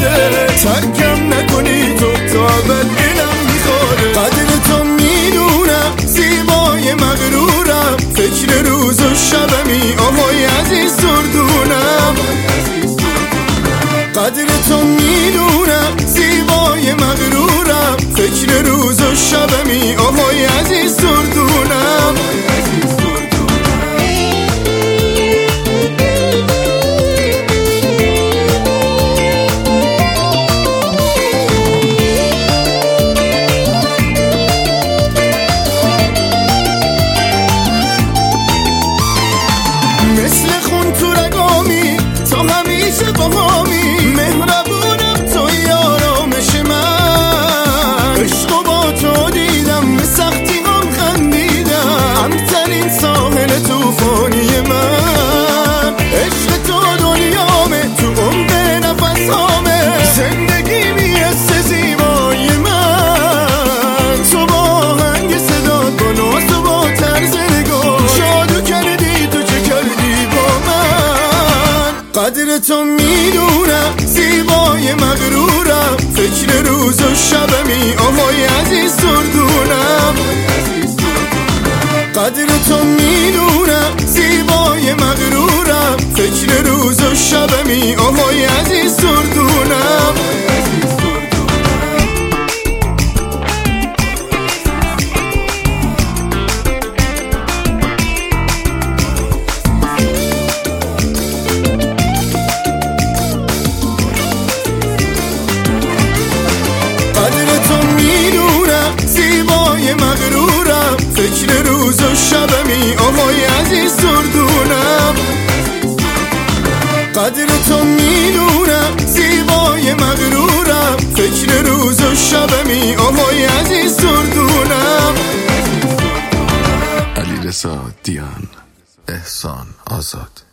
بده، ترکم نکنی تو تا ابد دلم میخوره. قدر تو میدونم، زیبای مغرورم، فکر روز و شبمی آهای عزیز دردونم. قدر تو میدونم، زیبای مغرورم، فکر روز و شبمی آهای عزیز دردونم. مثل خون تو رگامی، تو همیشه باهامی، مهربونم توی آرامش من. عشق و با تو دیدم، به سختی هم خندیدم، همترین ساحل توفانی من. عشق تو دنیامه، تو عمق نفسامه، زندگی میرسه زیبای من. تو با آهنگ صدات، با ناز و با طرز نگاه، جادو کردی تو، چه کردی با من. قدر تو میدونم، زیبای مغرورم، فکر روز و شبمی آهای عزیز دردونم. قدر تو میدونم، زیبای مغرورم، فکر روز و شبمی آهای عزیز دردونم. مغرورم، فکر روز و شبمی آهای عزیز دردونم. قدر تو میدونم، زیبای مغرورم، فکر روز و شبمی آهای عزیز دردونم. علیرضا دیان، احسان آزاد.